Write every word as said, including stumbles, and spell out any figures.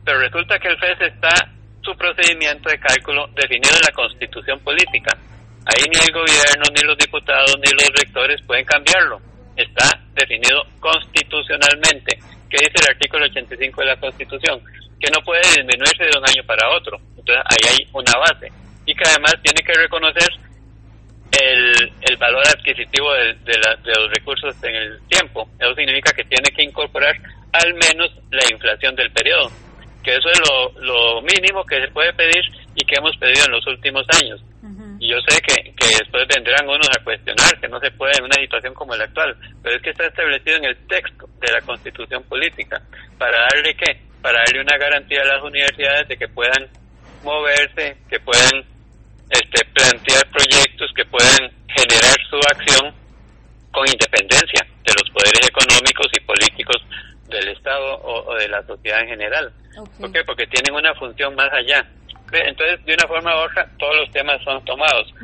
pero resulta que el F E S está su procedimiento de cálculo definido en la Constitución Política. Ahí ni el gobierno, ni los diputados, ni los rectores pueden cambiarlo. Está definido constitucionalmente. ¿Qué dice el artículo ochenta y cinco de la Constitución? Que no puede disminuirse de un año para otro. Entonces ahí hay una base. Y que además tiene que reconocer el, el valor adquisitivo de, de, la, de los recursos en el tiempo. Eso significa que tiene que incorporar al menos la inflación del periodo, que eso es lo, lo mínimo que se puede pedir y que hemos pedido en los últimos años. Uh-huh. Y yo sé que, que después vendrán unos a cuestionar que no se puede en una situación como la actual, pero es que está establecido en el texto de la Constitución Política. ¿Para darle qué? Para darle una garantía a las universidades de que puedan moverse, que puedan este, plantear proyectos, que puedan generar su acción con independencia de los poderes económicos y políticos del Estado o, o de la sociedad en general. Okay. ¿Por qué? Porque tienen una función más allá. Entonces, de una forma u otra, todos los temas son tomados.